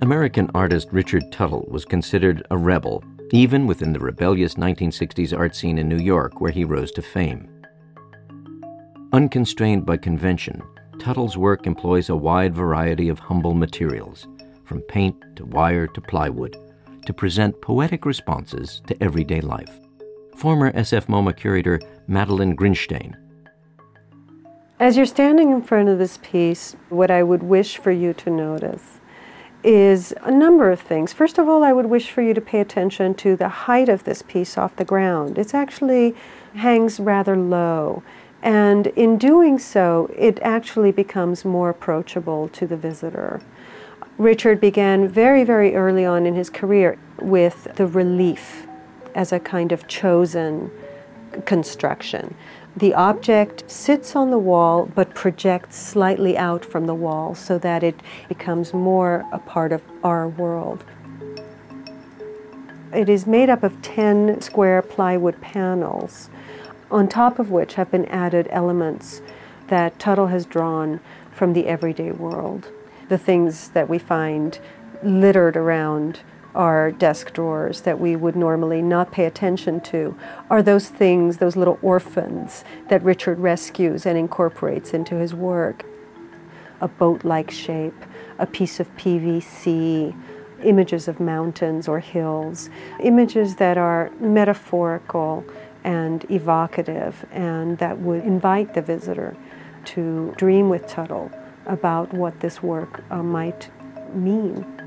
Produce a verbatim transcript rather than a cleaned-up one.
American artist Richard Tuttle was considered a rebel, even within the rebellious nineteen sixties art scene in New York, where he rose to fame. Unconstrained by convention, Tuttle's work employs a wide variety of humble materials, from paint to wire to plywood, to present poetic responses to everyday life. Former S F MoMA curator Madeline Grinstein. As you're standing in front of this piece, what I would wish for you to notice is a number of things. First of all, I would wish for you to pay attention to the height of this piece off the ground. It actually hangs rather low, and in doing so, it actually becomes more approachable to the visitor. Richard began very, very early on in his career with the relief as a kind of chosen construction. The object sits on the wall but projects slightly out from the wall so that it becomes more a part of our world. It is made up of ten square plywood panels, on top of which have been added elements that Tuttle has drawn from the everyday world. The things that we find littered around our desk drawers that we would normally not pay attention to are those things, those little orphans that Richard rescues and incorporates into his work. A boat-like shape, a piece of P V C, images of mountains or hills, images that are metaphorical and evocative and that would invite the visitor to dream with Tuttle about what this work uh, might mean.